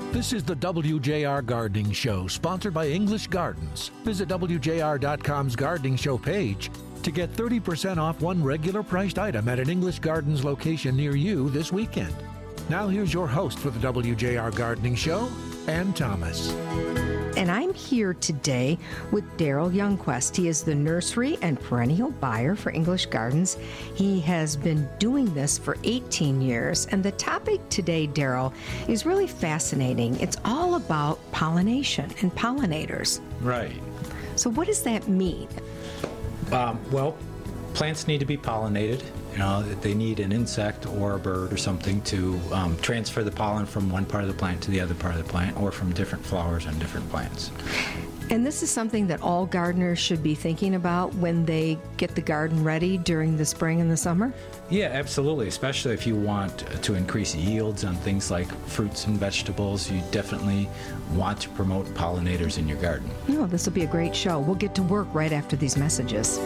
This is the WJR Gardening Show, sponsored by English Gardens. Visit WJR.com's Gardening Show page to get 30% off one regular priced item at an English Gardens location near you this weekend. Now here's your host for the WJR Gardening Show, Ann Thomas. And I'm here today with Daryl Youngquest. He is the nursery and perennial buyer for English Gardens. He has been doing this for 18 years. And the topic today, Daryl, is really fascinating. It's all about pollination and pollinators. Right. So what does that mean? Well, plants need to be pollinated. You know, they need an insect or a bird or something to transfer the pollen from one part of the plant to the other part of the plant, or from different flowers on different plants. And this is something that all gardeners should be thinking about when they get the garden ready during the spring and the summer? Yeah, absolutely, especially if you want to increase yields on things like fruits and vegetables. You definitely want to promote pollinators in your garden. No, this will be a great show. We'll get to work right after these messages.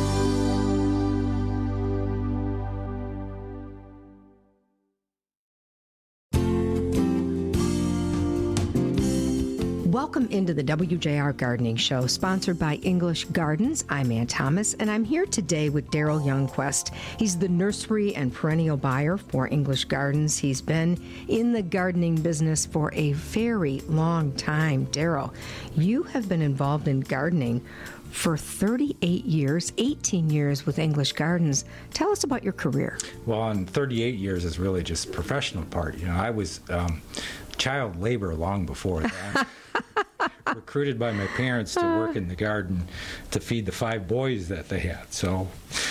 Welcome into the WJR Gardening Show, sponsored by English Gardens. I'm Ann Thomas, and I'm here today with Daryl Youngquest. He's the nursery and perennial buyer for English Gardens. He's been in the gardening business for a very long time. Daryl, you have been involved in gardening for 38 years, 18 years with English Gardens. Tell us about your career. Well, in 38 years is really just professional part. You know, I was child labor long before that. Recruited by my parents to work in the garden to feed the 5 boys that they had. So,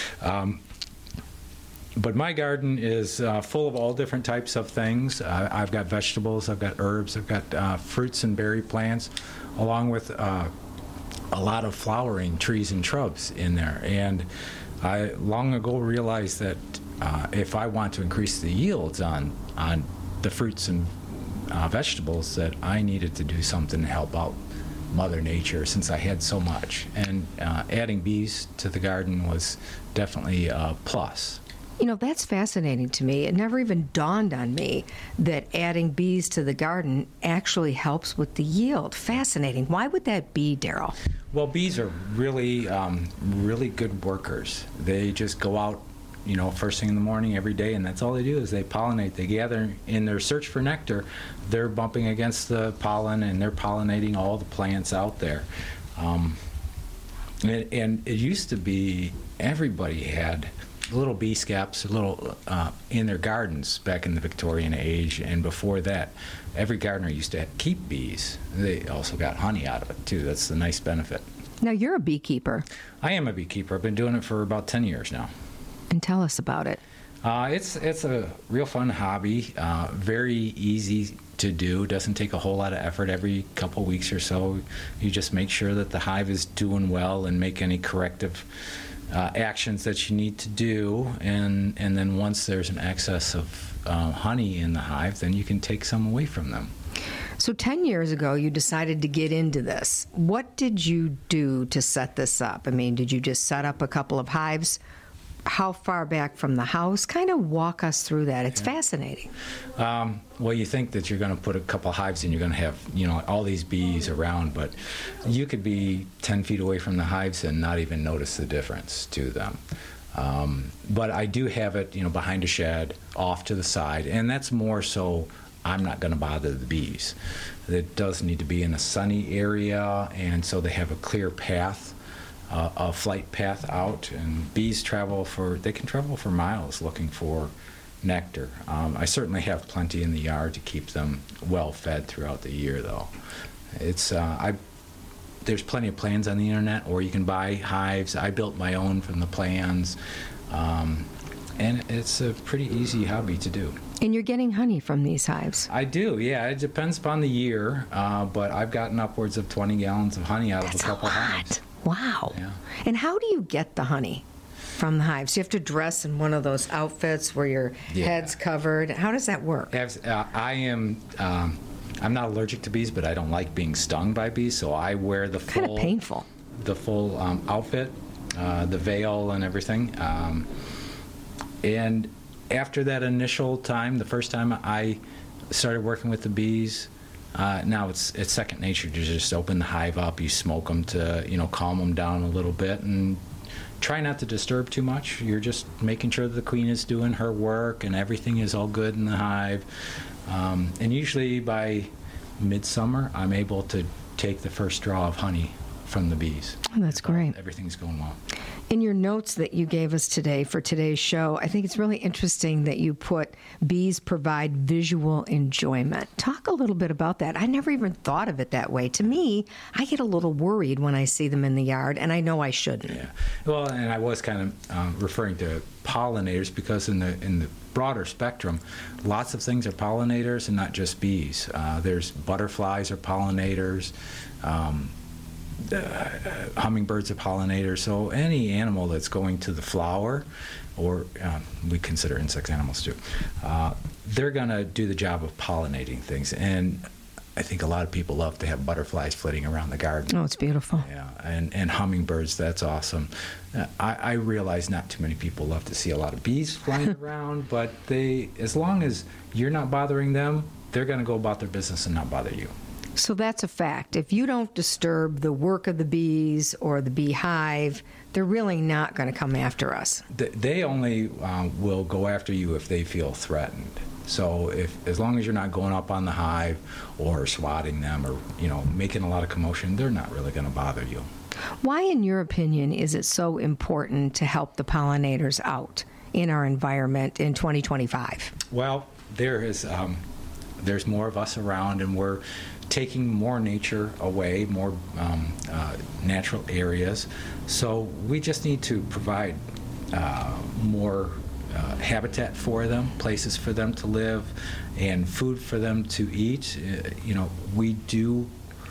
but my garden is full of all different types of things. I've got vegetables, I've got herbs, I've got fruits and berry plants, along with a lot of flowering trees and shrubs in there. And I long ago realized that if I want to increase the yields on the fruits and vegetables, that I needed to do something to help out Mother Nature, since I had so much. And adding bees to the garden was definitely a plus. You know, that's fascinating to me. It never even dawned on me that adding bees to the garden actually helps with the yield. Fascinating. Why would that be, Daryl? Well, bees are really, really good workers. They just go out, you know, first thing in the morning every day, and that's all they do is they pollinate. They gather in their search for nectar. They're bumping against the pollen, and they're pollinating all the plants out there. And it used to be everybody had little bee scaps, in their gardens back in the Victorian age, and before that, every gardener used to keep bees. They also got honey out of it too. That's the nice benefit. Now, you're a beekeeper. I am a beekeeper. I've been doing it for about 10 years now. And tell us about it. It's a real fun hobby, very easy to do. Doesn't take a whole lot of effort. Every couple weeks or so, you just make sure that the hive is doing well and make any corrective actions that you need to do. And then once there's an excess of honey in the hive, then you can take some away from them. So 10 years ago, you decided to get into this. What did you do to set this up? I mean, did you just set up a couple of hives? How far back from the house? Kind of walk us through that. It's fascinating. Well, you think that you're going to put a couple hives in, you're going to have, you know, all these bees around, but you could be 10 feet away from the hives and not even notice the difference to them. But I do have it, you know, behind a shed, off to the side, and that's more so I'm not going to bother the bees. It does need to be in a sunny area, and so they have a clear path. A flight path out, and bees they can travel for miles looking for nectar. I certainly have plenty in the yard to keep them well fed throughout the year, though. There's plenty of plans on the internet, or you can buy hives. I built my own from the plans, and it's a pretty easy hobby to do. And you're getting honey from these hives? I do, yeah. It depends upon the year, but I've gotten upwards of 20 gallons of honey out of a couple hives. Wow. Yeah. And how do you get the honey from the hives? You have to dress in one of those outfits where your head's covered. How does that work? I'm not allergic to bees, but I don't like being stung by bees, so I wear the full... Kind of painful. The full outfit, the veil and everything. And after that initial time, the first time I started working with the bees, Now it's second nature to just open the hive up. You smoke them to calm them down a little bit, and try not to disturb too much. You're just making sure that the queen is doing her work and everything is all good in the hive. And usually by midsummer, I'm able to take the first draw of honey from the bees. Oh, that's great. Everything's going well. In your notes that you gave us today for today's show, I think it's really interesting that you put bees provide visual enjoyment. Talk a little bit about that. I never even thought of it that way. To me, I get a little worried when I see them in the yard, and I know I shouldn't. Yeah. Well, and I was kind of referring to pollinators because in the broader spectrum, lots of things are pollinators and not just bees. There's butterflies are pollinators. Hummingbirds are pollinators, so any animal that's going to the flower, or we consider insect animals too, they're going to do the job of pollinating things. And I think a lot of people love to have butterflies flitting around the garden. Oh, it's beautiful. Yeah, and hummingbirds, that's awesome. I realize not too many people love to see a lot of bees flying around, but as long as you're not bothering them, they're going to go about their business and not bother you. So that's a fact. If you don't disturb the work of the bees or the beehive, they're really not going to come after us. They only will go after you if they feel threatened. So as long as you're not going up on the hive or swatting them or making a lot of commotion, they're not really going to bother you. Why, in your opinion, is it so important to help the pollinators out in our environment in 2025? Well, there's more of us around, and we're taking more nature away, more natural areas. So we just need to provide more habitat for them, places for them to live, and food for them to eat. We do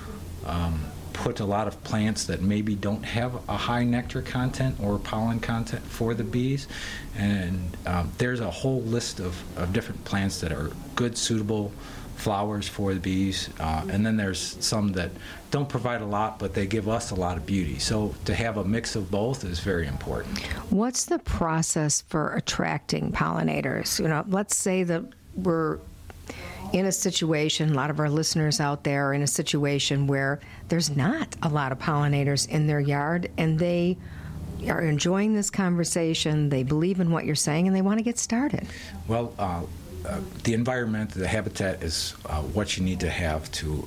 put a lot of plants that maybe don't have a high nectar content or pollen content for the bees, and there's a whole list of different plants that are good, suitable flowers for the bees, and then there's some that don't provide a lot, but they give us a lot of beauty. So to have a mix of both is very important. What's the process for attracting pollinators? Let's say that we're in a situation, a lot of our listeners out there are in a situation where there's not a lot of pollinators in their yard, and they are enjoying this conversation, they believe in what you're saying, and they want to get started. Well, the environment, the habitat is what you need to have to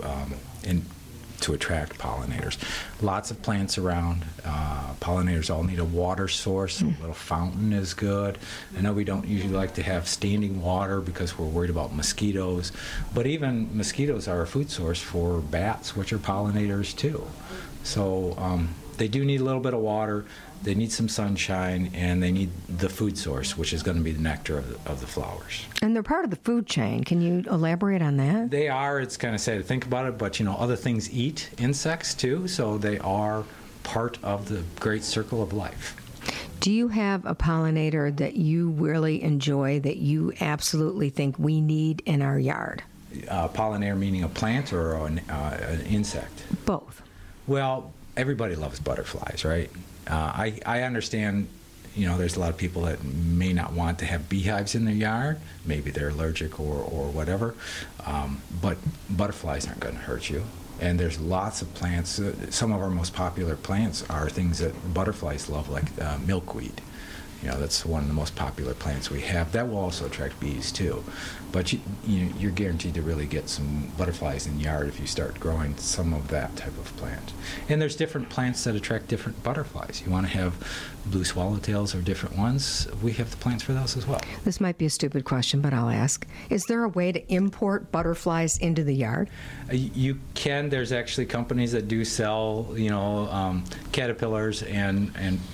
attract pollinators. Lots of plants around. Pollinators all need a water source. A little fountain is good. I know we don't usually like to have standing water because we're worried about mosquitoes, but even mosquitoes are a food source for bats, which are pollinators too. So they do need a little bit of water. They need some sunshine, and they need the food source, which is going to be the nectar of the flowers. And they're part of the food chain. Can you elaborate on that? They are. It's kind of sad to think about it, but other things eat insects too, so they are part of the great circle of life. Do you have a pollinator that you really enjoy, that you absolutely think we need in our yard? Pollinator meaning a plant or an insect? Both. Well, everybody loves butterflies, right? I understand, there's a lot of people that may not want to have beehives in their yard. Maybe they're allergic or whatever. But butterflies aren't going to hurt you. And there's lots of plants. Some of our most popular plants are things that butterflies love, like milkweed. That's one of the most popular plants we have. That will also attract bees too. But you're guaranteed to really get some butterflies in the yard if you start growing some of that type of plant. And there's different plants that attract different butterflies. You want to have blue swallowtails or different ones, we have the plants for those as well. This might be a stupid question, but I'll ask. Is there a way to import butterflies into the yard? You can. There's actually companies that do sell, caterpillars and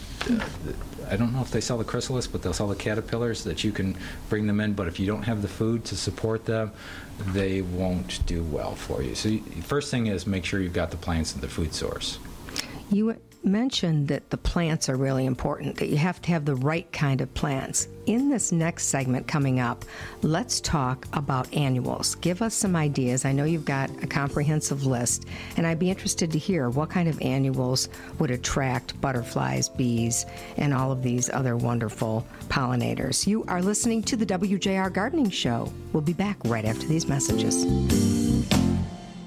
I don't know if they sell the chrysalis, but they'll sell the caterpillars that you can bring them in. But if you don't have the food to support them, they won't do well for you. So first thing is make sure you've got the plants and the food source. You mentioned that the plants are really important, that you have to have the right kind of plants. In this next segment coming up, let's talk about annuals. Give us some ideas. I know you've got a comprehensive list, and I'd be interested to hear what kind of annuals would attract butterflies, bees, and all of these other wonderful pollinators. You are listening to the WJR Gardening Show. We'll be back right after these messages.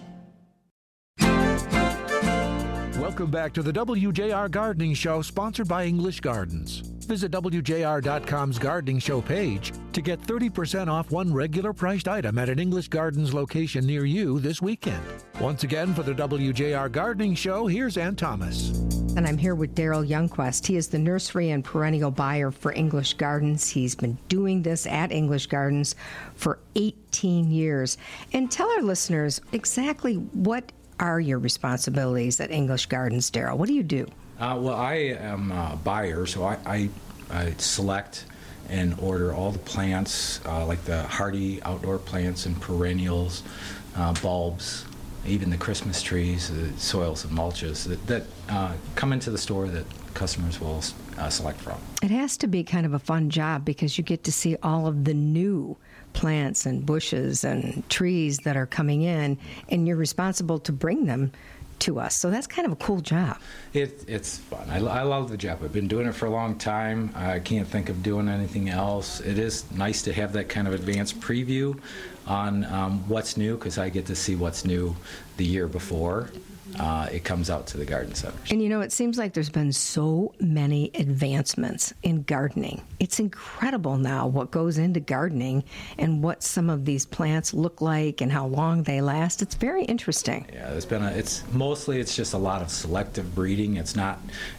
Welcome back to the WJR Gardening Show, sponsored by English Gardens. Visit WJR.com's Gardening Show page to get 30% off one regular priced item at an English Gardens location near you this weekend. Once again, for the WJR Gardening Show, here's Ann Thomas. And I'm here with Daryl Youngquest. He is the nursery and perennial buyer for English Gardens. He's been doing this at English Gardens for 18 years. And tell our listeners exactly what are your responsibilities at English Gardens, Daryl? What do you do? Well, I am a buyer, so I select and order all the plants, like the hardy outdoor plants and perennials, bulbs, even the Christmas trees, soils and mulches that come into the store that customers will select from. It has to be kind of a fun job because you get to see all of the new plants and bushes and trees that are coming in, and you're responsible to bring them to us. So that's kind of a cool job. It's fun. I love the job. I've been doing it for a long time. I can't think of doing anything else. It is nice to have that kind of advanced preview on what's new, because I get to see what's new the year before it comes out to the garden centers. And it seems like there's been so many advancements in gardening. It's incredible now what goes into gardening and what some of these plants look like and how long they last. It's very interesting. Yeah, it's mostly just a lot of selective breeding. It's not,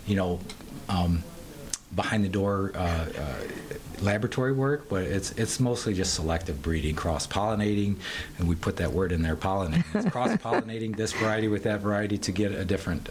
behind the door laboratory work, but it's mostly just selective breeding, cross-pollinating, and we put that word in there, pollinating. It's cross-pollinating this variety with that variety to get a different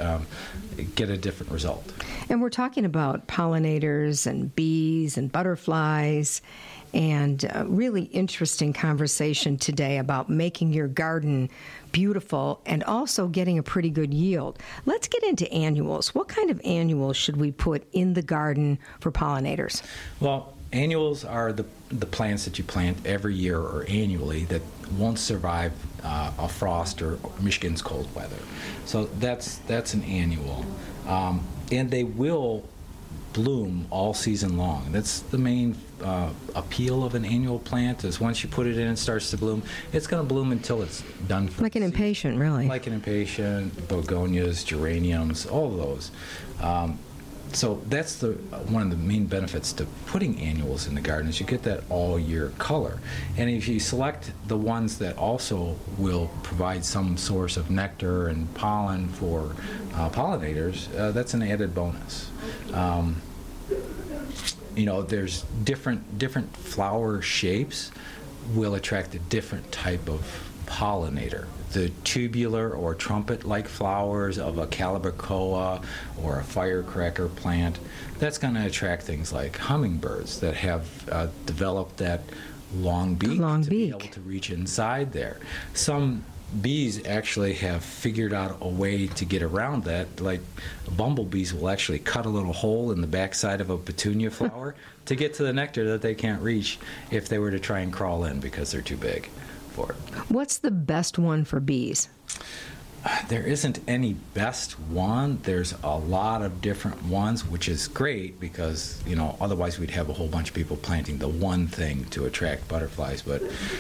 result. And we're talking about pollinators and bees and butterflies, and a really interesting conversation today about making your garden beautiful and also getting a pretty good yield. Let's get into annuals. What kind of annuals should we put in the garden for pollinators? Well, annuals are the plants that you plant every year or annually that won't survive a frost or Michigan's cold weather. So that's an annual. And they will bloom all season long. That's the main appeal of an annual plant, is once you put it in and starts to bloom, it's going to bloom until it's done for like an impatient, really. Like an impatient, begonias, geraniums, all of those. So that's one of the main benefits to putting annuals in the garden, is you get that all year color. And if you select the ones that also will provide some source of nectar and pollen for pollinators, that's an added bonus. There's different flower shapes will attract a different type of pollinator. The tubular or trumpet-like flowers of a calibrachoa or a firecracker plant, that's going to attract things like hummingbirds that have developed that long beak be able to reach inside there. Some bees actually have figured out a way to get around that. Like bumblebees will actually cut a little hole in the backside of a petunia flower to get to the nectar that they can't reach if they were to try and crawl in because they're too big for it. What's the best one for bees? There isn't any best one. There's a lot of different ones, which is great because, otherwise we'd have a whole bunch of people planting the one thing to attract butterflies. But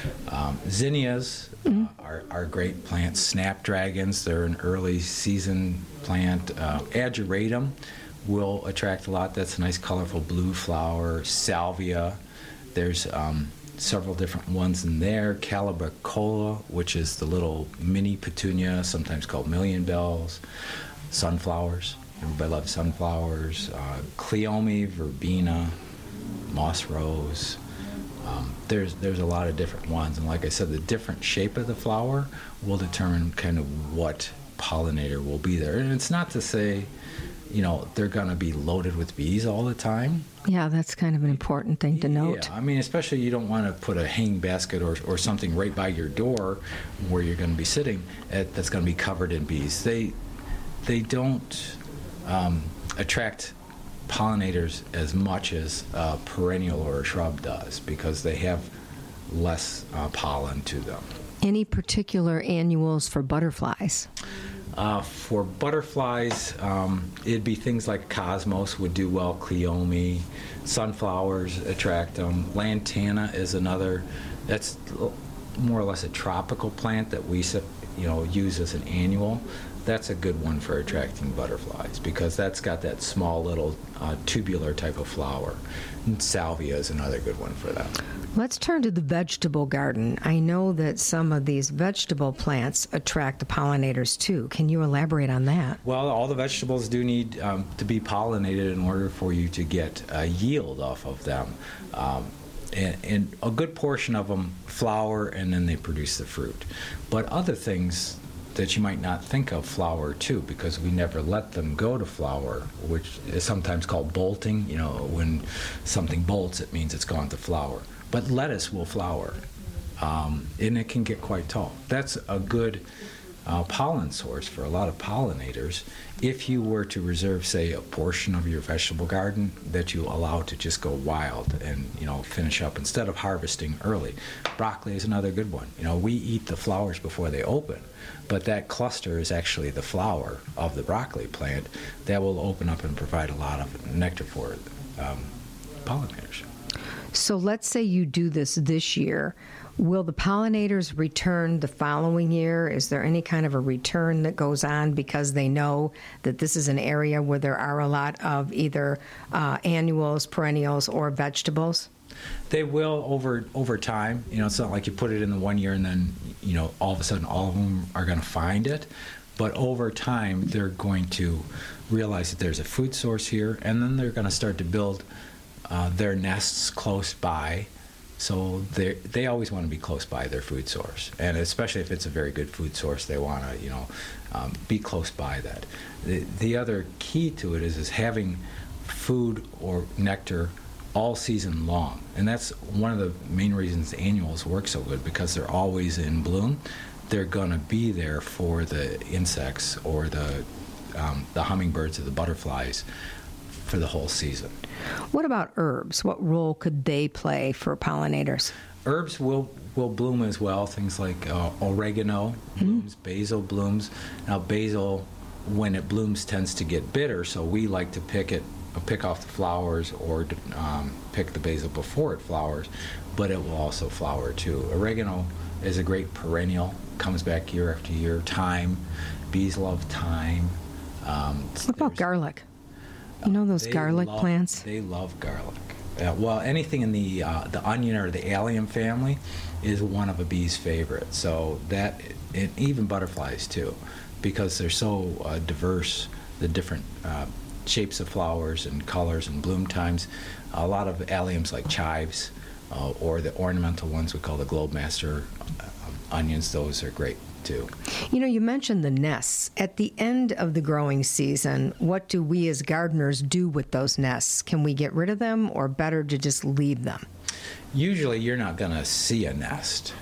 zinnias are great plants. Snapdragons, they're an early season plant. Ageratum will attract a lot. That's a nice colorful blue flower. Salvia, there's several different ones in there. Calibrachoa, which is the little mini petunia, sometimes called million bells. Sunflowers, everybody loves sunflowers. Cleome, verbena, moss rose. There's a lot of different ones, and like I said, the different shape of the flower will determine kind of what pollinator will be there. And it's not to say, they're going to be loaded with bees all the time. Yeah, that's kind of an important thing to note. Yeah, especially you don't want to put a hanging basket or something right by your door where you're going to be sitting that's going to be covered in bees. They don't attract pollinators as much as a perennial or a shrub does because they have less pollen to them. Any particular annuals for butterflies? For butterflies, it'd be things like cosmos would do well, cleome, sunflowers attract them. Lantana is another. That's more or less a tropical plant that we use as an annual, that's a good one for attracting butterflies because that's got that small little tubular type of flower. And salvia is another good one for that. Let's turn to the vegetable garden. I know that some of these vegetable plants attract the pollinators too. Can you elaborate on that? Well, all the vegetables do need to be pollinated in order for you to get a yield off of them. And a good portion of them flower and then they produce the fruit. But other things that you might not think of flower too, because we never let them go to flower, which is sometimes called bolting. When something bolts, it means it's gone to flower. But lettuce will flower, and it can get quite tall. That's a good pollen source for a lot of pollinators. If you were to reserve, say, a portion of your vegetable garden that you allow to just go wild and finish up instead of harvesting early. Broccoli is another good one. We eat the flowers before they open, but that cluster is actually the flower of the broccoli plant that will open up and provide a lot of nectar for pollinators. So let's say you do this year. Will the pollinators return the following year? Is there any kind of a return that goes on because they know that this is an area where there are a lot of either annuals, perennials, or vegetables? They will over time. It's not like you put it in the 1 year and then, all of a sudden all of them are going to find it. But over time, they're going to realize that there's a food source here, and then they're going to start to build their nests close by. So they always want to be close by their food source, and especially if it's a very good food source, they want to be close by that. The other key to it is having food or nectar all season long, and that's one of the main reasons annuals work so good, because they're always in bloom. They're going to be there for the insects or the hummingbirds or the butterflies for the whole season. What about herbs? What role could they play for pollinators? Herbs will bloom as well. Things like oregano blooms, basil blooms. Now basil, when it blooms, tends to get bitter, so we like to pick off the flowers or pick the basil before it flowers, but it will also flower too. Oregano is a great perennial, comes back year after year. Thyme, bees love thyme. What about garlic? Those garlic plants? They love garlic. Well, anything in the onion or the allium family is one of a bee's favorites. So that, and even butterflies too, because they're so diverse, the different shapes of flowers and colors and bloom times. A lot of alliums like chives or the ornamental ones we call the Globemaster onions, those are great too. You mentioned the nests. At the end of the growing season, what do we as gardeners do with those nests? Can we get rid of them, or better to just leave them? Usually you're not going to see a nest.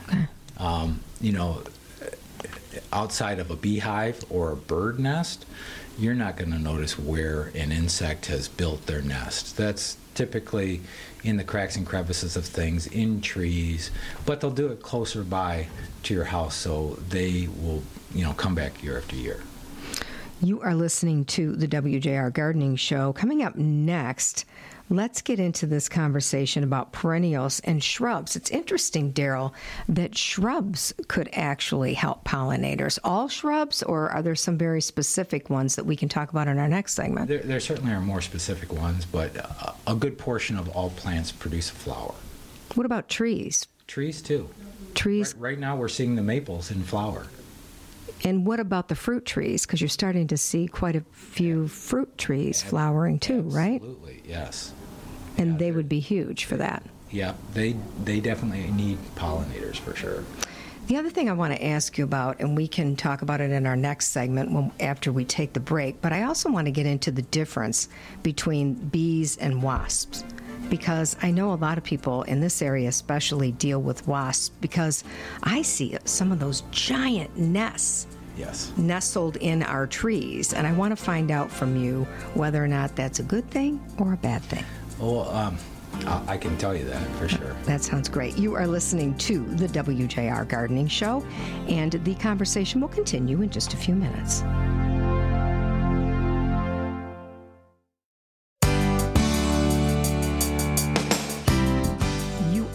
Okay. Outside of a beehive or a bird nest, you're not going to notice where an insect has built their nest. That's typically in the cracks and crevices of things, in trees, but they'll do it closer by to your house, so they will, come back year after year. You are listening to the WJR Gardening Show. Coming up next, let's get into this conversation about perennials and shrubs. It's interesting, Daryl, that shrubs could actually help pollinators. All shrubs, or are there some very specific ones that we can talk about in our next segment? There certainly are more specific ones, but a good portion of all plants produce a flower. What about trees? Trees, too. Trees? Right now we're seeing the maples in flower. And what about the fruit trees? Because you're starting to see quite a few fruit trees flowering too, right? Absolutely, yes. And they would be huge for that. Yeah, they definitely need pollinators for sure. The other thing I want to ask you about, and we can talk about it in our next segment after we take the break, but I also want to get into the difference between bees and wasps, because I know a lot of people in this area especially deal with wasps, because I see some of those giant nests nestled in our trees, and I want to find out from you whether or not that's a good thing or a bad thing. Well, I can tell you that for sure. That sounds great. You are listening to the WJR Gardening Show, and the conversation will continue in just a few minutes.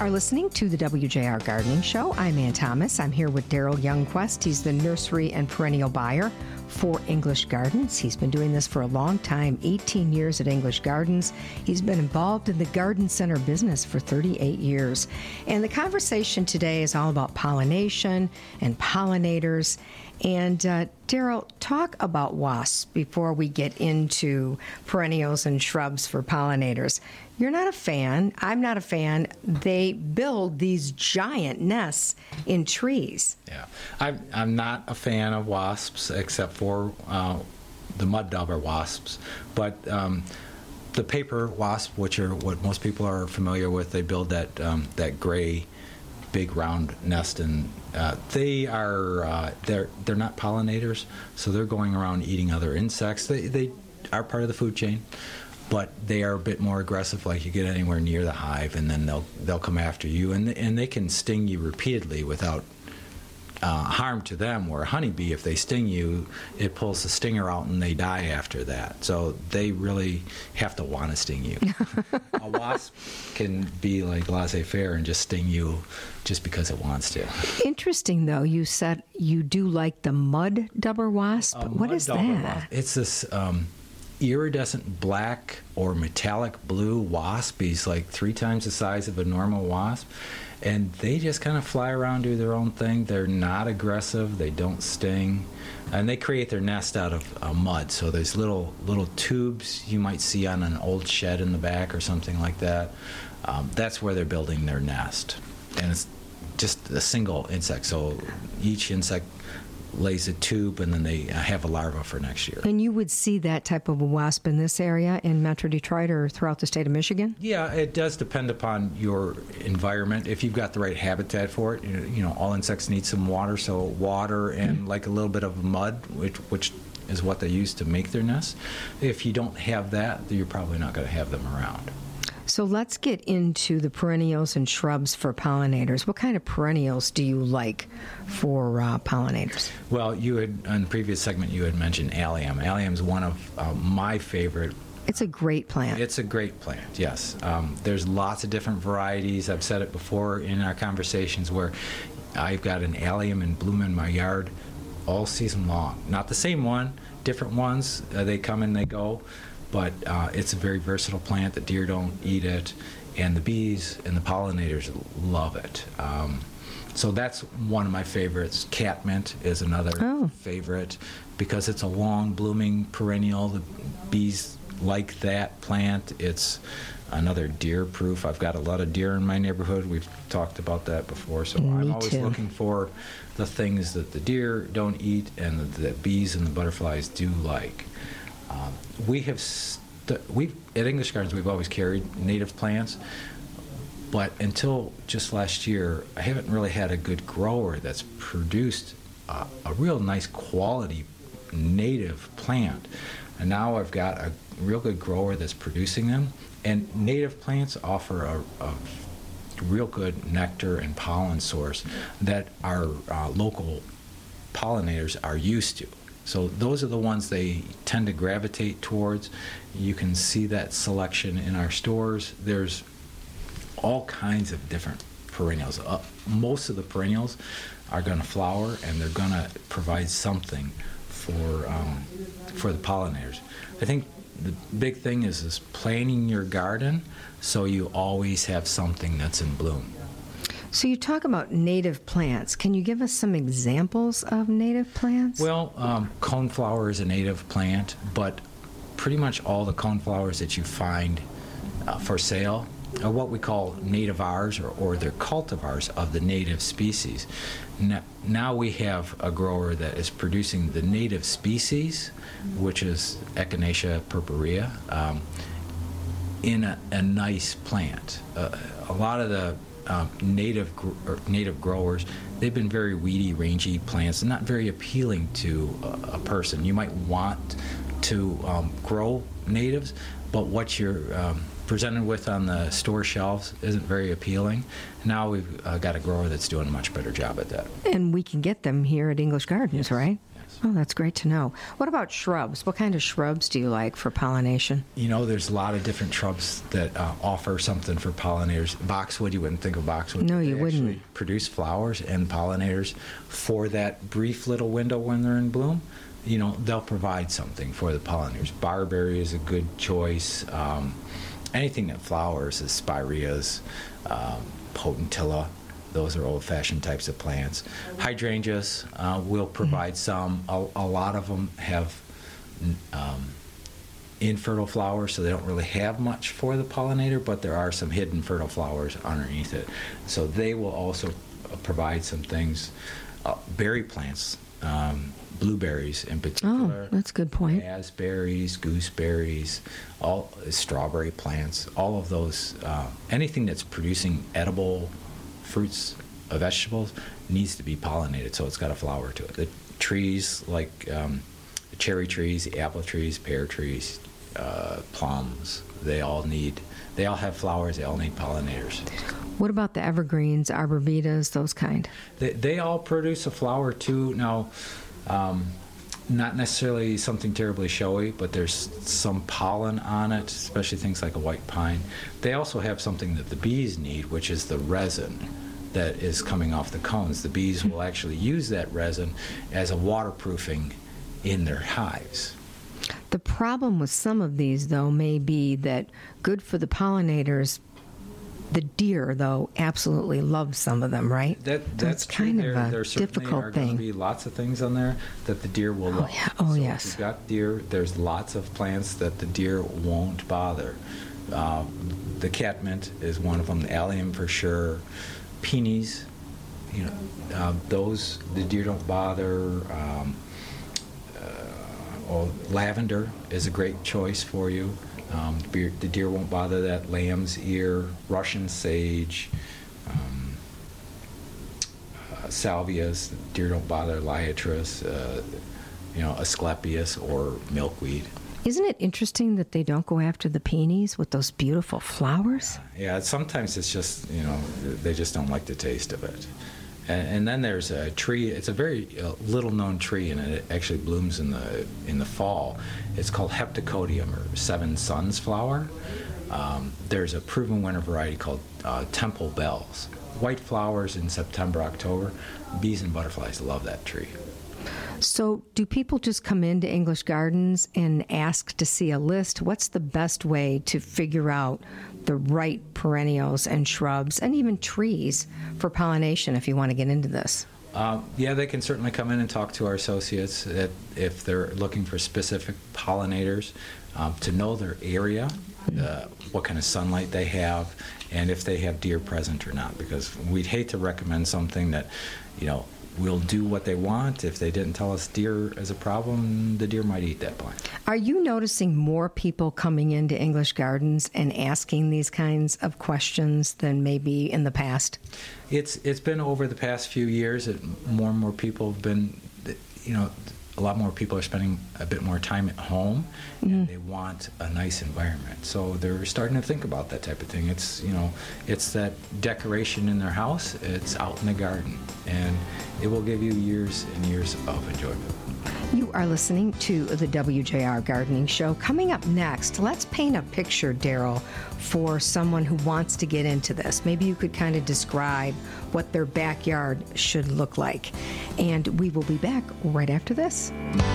are listening to the WJR Gardening Show. I'm Ann Thomas. I'm here with Daryl Youngquest. He's the nursery and perennial buyer for English Gardens. He's been doing this for a long time, 18 years at English Gardens. He's been involved in the garden center business for 38 years. And the conversation today is all about pollination and pollinators. And Daryl, talk about wasps before we get into perennials and shrubs for pollinators. You're not a fan. I'm not a fan. They build these giant nests in trees. Yeah, I'm not a fan of wasps except for the mud dauber wasps. But the paper wasp, which are what most people are familiar with, they build that gray, big round nest, and they're not pollinators, so they're going around eating other insects. They are part of the food chain, but they are a bit more aggressive. Like, you get anywhere near the hive, and then they'll come after you, and they can sting you repeatedly without harm to them. Where a honeybee, if they sting you, it pulls the stinger out and they die after that. So they really have to want to sting you. A wasp can be like laissez-faire and just sting you just because it wants to. Interesting, though. You said you do like the mud dauber wasp. What is that? Wasp. It's this iridescent black or metallic blue wasp. He's like 3 times the size of a normal wasp. And they just kind of fly around, do their own thing. They're not aggressive. They don't sting. And they create their nest out of mud. So there's little tubes you might see on an old shed in the back or something like that. That's where they're building their nest. And it's just a single insect. So each insect lays a tube, and then they have a larva for next year. And you would see that type of a wasp in this area in Metro Detroit or throughout the state of Michigan? Yeah, it does depend upon your environment. If you've got the right habitat for it, all insects need some water, so water and like a little bit of mud, which is what they use to make their nests. If you don't have that, you're probably not going to have them around. So let's get into the perennials and shrubs for pollinators. What kind of perennials do you like for pollinators? Well, in the previous segment, you had mentioned allium. Allium's one of my favorite. It's a great plant. It's a great plant, yes. There's lots of different varieties. I've said it before in our conversations where I've got an allium in bloom in my yard all season long. Not the same one, different ones. They come and they go. But it's a very versatile plant. The deer don't eat it, and the bees and the pollinators love it. So that's one of my favorites. Catmint is another favorite because it's a long blooming perennial. The bees like that plant. It's another deer proof. I've got a lot of deer in my neighborhood. We've talked about that before. So I'm always looking for the things that the deer don't eat and the bees and the butterflies do like. At English Gardens, we've always carried native plants, but until just last year, I haven't really had a good grower that's produced a real nice quality native plant. And now I've got a real good grower that's producing them. And native plants offer a real good nectar and pollen source that our local pollinators are used to. So those are the ones they tend to gravitate towards. You can see that selection in our stores. There's all kinds of different perennials. Most of the perennials are going to flower, and they're going to provide something for the pollinators. I think the big thing is planning your garden so you always have something that's in bloom. So you talk about native plants. Can you give us some examples of native plants? Well, coneflower is a native plant, but pretty much all the coneflowers that you find for sale are what we call nativars, or they're cultivars of the native species. Now we have a grower that is producing the native species, which is Echinacea purpurea, in a nice plant. A lot of the native growers, they've been very weedy, rangy plants, not very appealing to a person. You might want to grow natives, but what you're presented with on the store shelves isn't very appealing. Now we've got a grower that's doing a much better job at that. And we can get them here at English Gardens, right? Oh, that's great to know. What about shrubs? What kind of shrubs do you like for pollination? There's a lot of different shrubs that offer something for pollinators. Boxwood, you wouldn't think of boxwood. No, you wouldn't. Actually produce flowers and pollinators for that brief little window when they're in bloom. They'll provide something for the pollinators. Barberry is a good choice. Anything that flowers is spireas, potentilla. Those are old-fashioned types of plants. Hydrangeas will provide some. A lot of them have infertile flowers, so they don't really have much for the pollinator, but there are some hidden fertile flowers underneath it. So they will also provide some things. Berry plants, blueberries in particular. Oh, that's a good point. Raspberries, gooseberries, all strawberry plants, all of those, anything that's producing edible fruits, vegetables, needs to be pollinated, so it's got a flower to it. The trees, like the cherry trees, the apple trees, pear trees, plums, they all have flowers, they all need pollinators. What about the evergreens, arborvitaes, those kind? They all produce a flower too. Now, not necessarily something terribly showy, but there's some pollen on it, especially things like a white pine. They also have something that the bees need, which is the resin that is coming off the cones. The bees will actually use that resin as a waterproofing in their hives. The problem with some of these, though, may be that good for the pollinators. The deer, though, absolutely love some of them, right? That's kind true. of a there difficult are thing. Going to be lots of things on there that the deer will love. Yeah. Oh, so yes. If you've got deer, there's lots of plants that the deer won't bother. The catmint is one of them. The allium for sure. Peonies, those the deer don't bother. Lavender is a great choice for you. The deer won't bother that. Lamb's ear, Russian sage, salvias. The deer don't bother. Liatris, Asclepias or milkweed. Isn't it interesting that they don't go after the peonies with those beautiful flowers? Yeah, sometimes it's just, they just don't like the taste of it. And then there's a tree. It's a very little-known tree, and it actually blooms in the fall. It's called Heptacodium, or Seven Suns flower. There's a proven winter variety called Temple Bells. White flowers in September, October. Bees and butterflies love that tree. So do people just come into English Gardens and ask to see a list? What's the best way to figure out the right perennials and shrubs and even trees for pollination if you want to get into this? Yeah, they can certainly come in and talk to our associates if they're looking for specific pollinators, to know their area, what kind of sunlight they have, and if they have deer present or not, because we'd hate to recommend something that, we'll do what they want. If they didn't tell us deer is a problem, the deer might eat that plant. Are you noticing more people coming into English Gardens and asking these kinds of questions than maybe in the past? It's been over the past few years that more and more people have been, a lot more people are spending a bit more time at home, and they want a nice environment. So they're starting to think about that type of thing. It's, it's that decoration in their house. It's out in the garden, and it will give you years and years of enjoyment. You are listening to the WJR Gardening Show. Coming up next, let's paint a picture, Daryl, for someone who wants to get into this. Maybe you could kind of describe what their backyard should look like. And we will be back right after this.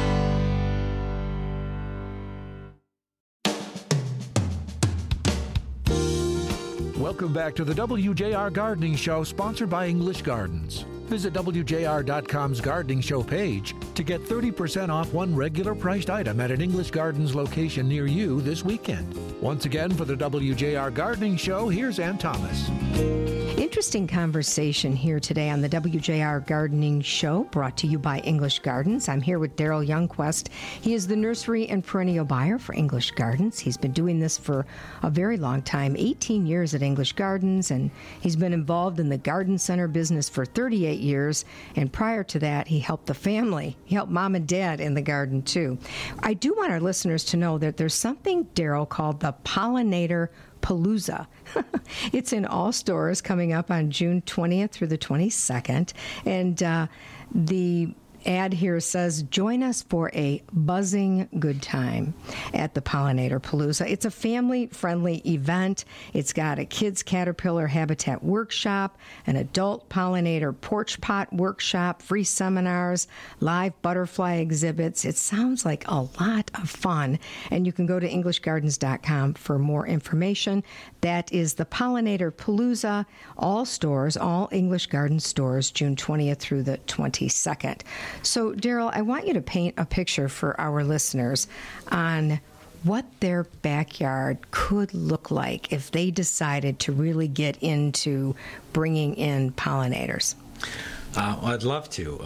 Welcome back to the WJR Gardening Show, sponsored by English Gardens. Visit WJR.com's Gardening Show page to get 30% off one regular priced item at an English Gardens location near you this weekend. Once again, for the WJR Gardening Show, here's Ann Thomas. Interesting conversation here today on the WJR Gardening Show, brought to you by English Gardens. I'm here with Daryl Youngquest. He is the nursery and perennial buyer for English Gardens. He's been doing this for a very long time, 18 years at English Gardens, and he's been involved in the garden center business for 38 years. And prior to that, he helped the family. He helped mom and dad in the garden, too. I do want our listeners to know that there's something, Daryl, called the Pollinator Palooza. It's in all stores coming up on June 20th through the 22nd. And ad here says, join us for a buzzing good time at the Pollinator Palooza. It's a family-friendly event. It's got a kids' caterpillar habitat workshop, an adult pollinator porch pot workshop, free seminars, live butterfly exhibits. It sounds like a lot of fun. And you can go to EnglishGardens.com for more information. That is the Pollinator Palooza, all stores, all English Garden stores, June 20th through the 22nd. So, Daryl, I want you to paint a picture for our listeners on what their backyard could look like if they decided to really get into bringing in pollinators. I'd love to.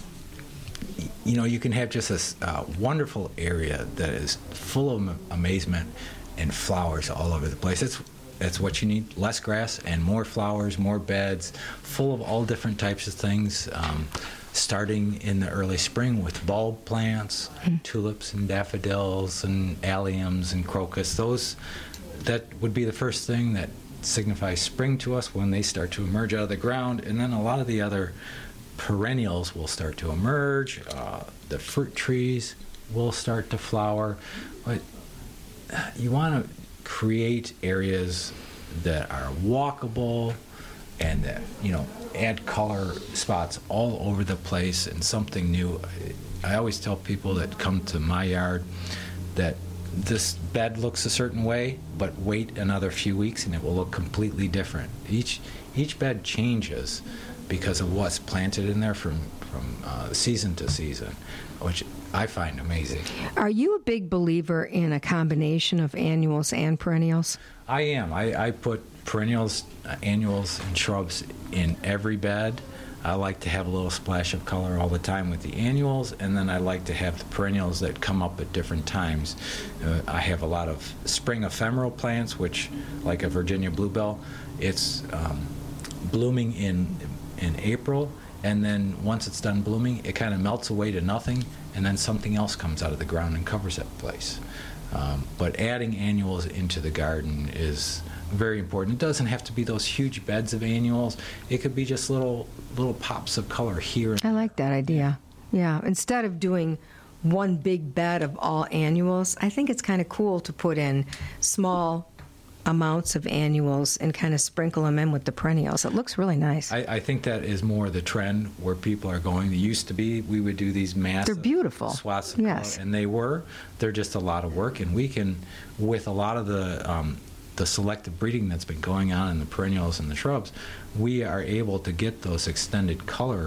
You can have just this wonderful area that is full of amazement and flowers all over the place. That's what you need, less grass and more flowers, more beds, full of all different types of things, starting in the early spring with bulb plants, tulips and daffodils and alliums and crocus. That would be the first thing that signifies spring to us when they start to emerge out of the ground, and then a lot of the other perennials will start to emerge. The fruit trees will start to flower. But you want to create areas that are walkable and that, add color spots all over the place and something new. I always tell people that come to my yard that this bed looks a certain way, but wait another few weeks and it will look completely different. Each bed changes because of what's planted in there from season to season, which I find amazing. Are you a big believer in a combination of annuals and perennials? I am. I put perennials, annuals, and shrubs in every bed. I like to have a little splash of color all the time with the annuals, and then I like to have the perennials that come up at different times. I have a lot of spring ephemeral plants, which, like a Virginia bluebell, it's blooming in April, and then once it's done blooming, it kind of melts away to nothing, and then something else comes out of the ground and covers that place. But adding annuals into the garden is very important. It doesn't have to be those huge beds of annuals. It could be just little pops of color here. I like that idea. Yeah, instead of doing one big bed of all annuals, I think it's kind of cool to put in small amounts of annuals and kind of sprinkle them in with the perennials. It looks really nice. I think that is more the trend where people are going. They used to be, we would do these massive They're beautiful. swaths of Yes. color, and they're just a lot of work, and we can, with a lot of the selective breeding that's been going on in the perennials and the shrubs, we are able to get those extended color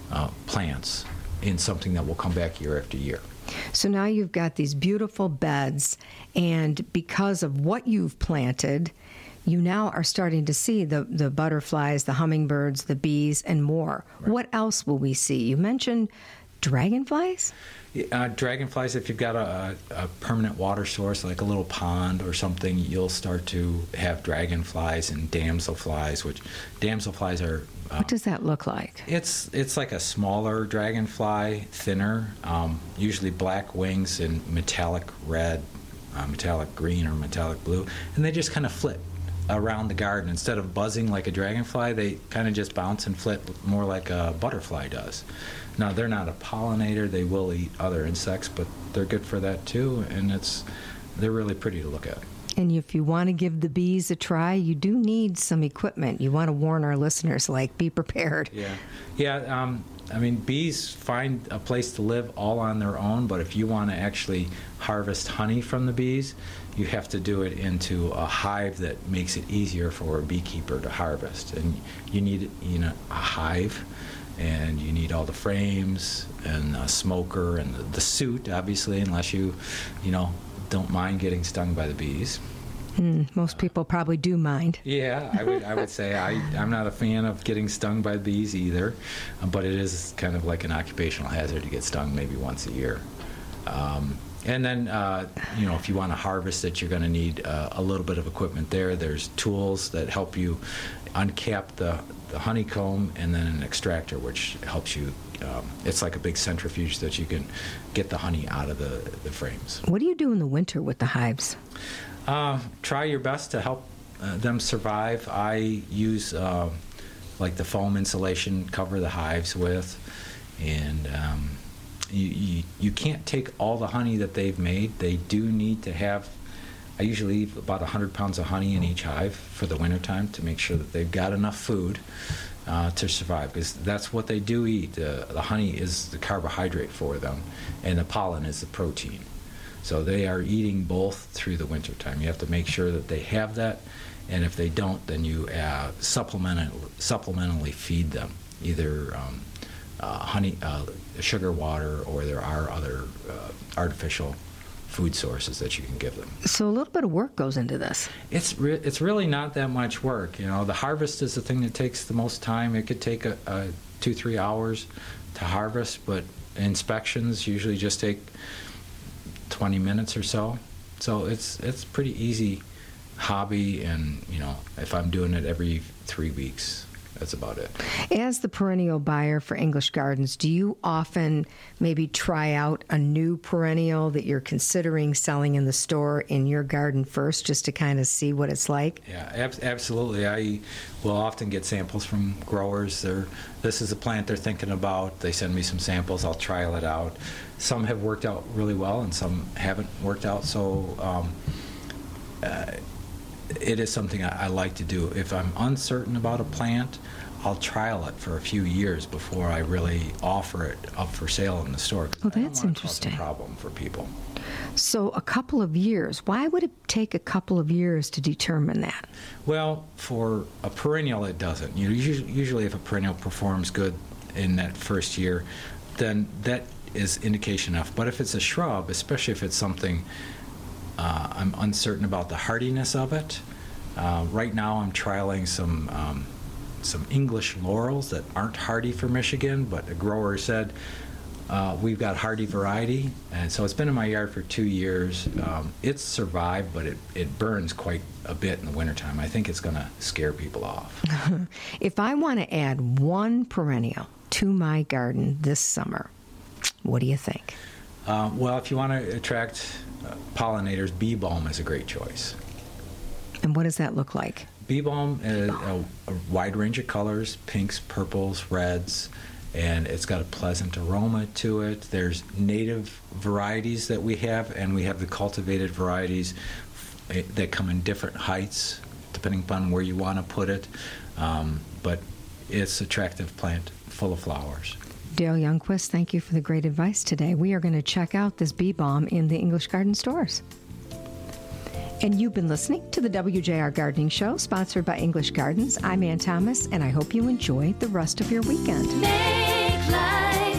plants in something that will come back year after year. So now you've got these beautiful beds, and because of what you've planted, you now are starting to see the butterflies, the hummingbirds, the bees, and more. Right. What else will we see? You mentioned dragonflies? Dragonflies, if you've got a permanent water source, like a little pond or something, you'll start to have dragonflies and damselflies, which damselflies are... What does that look like? It's like a smaller dragonfly, thinner, usually black wings and metallic red, metallic green, or metallic blue, and they just kind of flit around the garden. Instead of buzzing like a dragonfly, they kind of just bounce and flit more like a butterfly does. Now, they're not a pollinator. They will eat other insects, but they're good for that too, and they're really pretty to look at. And if you want to give the bees a try, you do need some equipment. You want to warn our listeners, be prepared. Yeah. Bees find a place to live all on their own, but if you want to actually harvest honey from the bees, you have to do it into a hive that makes it easier for a beekeeper to harvest. And you need a hive, and you need all the frames and a smoker and the suit, obviously, unless you don't mind getting stung by the bees. Most people probably do mind. Yeah, I would say I'm not a fan of getting stung by bees either, but it is kind of like an occupational hazard to get stung maybe once a year. And then, if you want to harvest it, you're going to need a little bit of equipment there. There's tools that help you uncap the honeycomb, and then an extractor, which helps you. It's like a big centrifuge that you can get the honey out of the frames. What do you do in the winter with the hives? Try your best to help them survive. I use like the foam insulation, cover the hives with, and you can't take all the honey that they've made. They do need to have, I usually leave about 100 pounds of honey in each hive for the wintertime to make sure that they've got enough food to survive, because that's what they do eat. The honey is the carbohydrate for them, and the pollen is the protein. So they are eating both through the wintertime. You have to make sure that they have that, and if they don't, then you supplementally feed them, either honey, sugar water, or there are other artificial food sources that you can give them. So a little bit of work goes into this. It's really not that much work. The harvest is the thing that takes the most time. It could take 2-3 hours to harvest, but inspections usually just take 20 minutes or so. So it's pretty easy hobby, and if I'm doing it every 3 weeks, that's about it. As the perennial buyer for English Gardens, do you often maybe try out a new perennial that you're considering selling in the store in your garden first, just to kind of see what it's like? Yeah, absolutely. I will often get samples from growers. This is a plant they're thinking about. They send me some samples. I'll trial it out. Some have worked out really well, and some haven't worked out. So it is something I like to do. If I'm uncertain about a plant, I'll trial it for a few years before I really offer it up for sale in the store. Well, that's interesting. Cause a problem for people. So a couple of years. Why would it take a couple of years to determine that? Well, for a perennial, it doesn't. Usually if a perennial performs good in that first year, then that is indication enough. But if it's a shrub, especially if it's something I'm uncertain about the hardiness of it. Right now I'm trialing some English laurels that aren't hardy for Michigan, but a grower said we've got hardy variety, and so it's been in my yard for 2 years. It's survived, but it burns quite a bit in the wintertime. I think it's going to scare people off. If I want to add one perennial to my garden this summer, what do you think? Well, if you want to attract pollinators, bee balm is a great choice. And what does that look like? Bee balm is a wide range of colors: pinks, purples, reds, and it's got a pleasant aroma to it. There's native varieties that we have, and we have the cultivated varieties that come in different heights, depending upon where you want to put it. But it's an attractive plant, full of flowers. Dale Youngquist, thank you for the great advice today. We are going to check out this bee balm in the English Garden stores. And you've been listening to the WJR Gardening Show, sponsored by English Gardens. I'm Ann Thomas, and I hope you enjoy the rest of your weekend. Make life